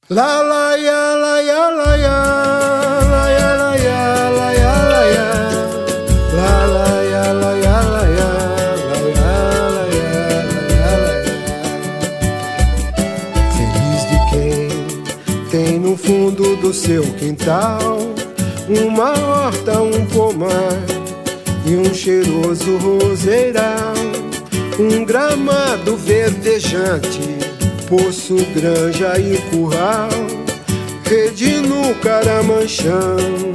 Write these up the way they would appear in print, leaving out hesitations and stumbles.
La la ya la ya la ya la ya la ya la ya la ya la la ya la ya la ya la ya la ya la ya. Feliz de quem tem no fundo do seu quintal uma horta, um pomar e um cheiroso roseiral, um gramado verdejante, poço, granja e curral, rede no caramanchão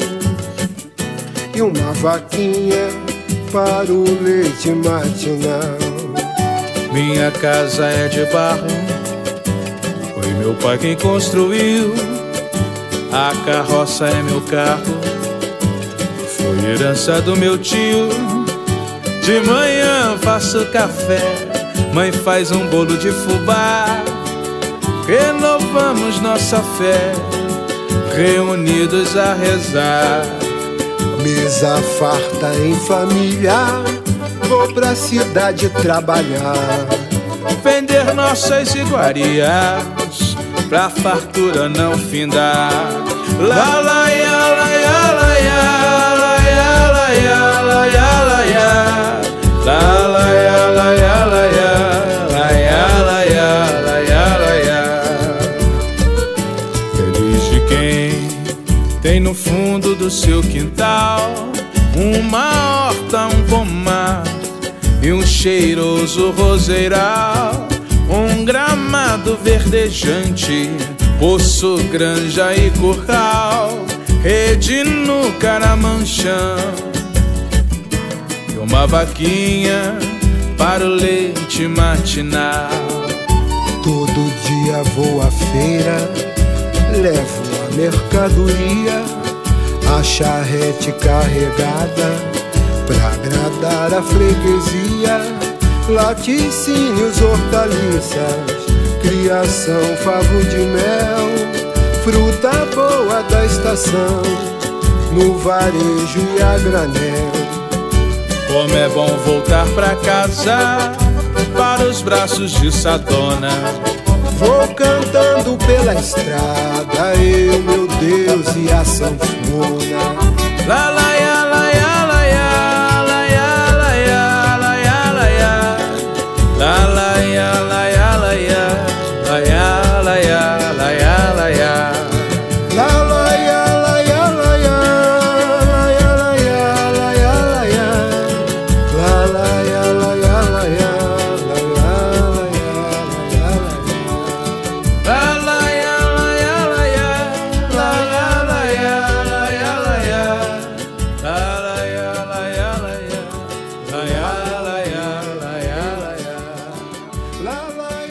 e uma vaquinha para o leite matinal. Minha casa é de barro, foi meu pai quem construiu. A carroça é meu carro, foi herança do meu tio. De manhã faço café, mãe faz um bolo de fubá. Renovamos nossa fé, reunidos a rezar. Mesa farta em família, vou pra cidade trabalhar, vender nossas iguarias, pra fartura não findar. La la ya la ya la ya la ya la ya la ya la ya la la ya la ya la ya la ya la ya la ya la ya. Feliz de quem tem no fundo do seu quintal uma horta, um pomar e um cheiroso roseiral, um gramado verdejante, poço, granja e curral, rede no caramanchão e uma vaquinha para o leite matinal. Todo dia vou à feira, levo a mercadoria, a charrete carregada pra agradar a freguesia. Laticínios, hortaliças, criação, favo de mel, fruta boa da estação, no varejo e a granel. Como é bom voltar pra casa, para os braços de Sadona. Vou cantando pela estrada, eu, meu Deus, e a sanfona. La la ya la ya la ya la ya la ya la ya la ya la la ya la ya la ya la ya la ya la ya la ya. La la ya la ya la ya la ya la ya la ya la ya la la ya la ya la ya la ya la ya la ya. La la ya la ya la ya la ya la ya la ya la ya la la ya la ya la ya la ya la ya la ya la ya. La la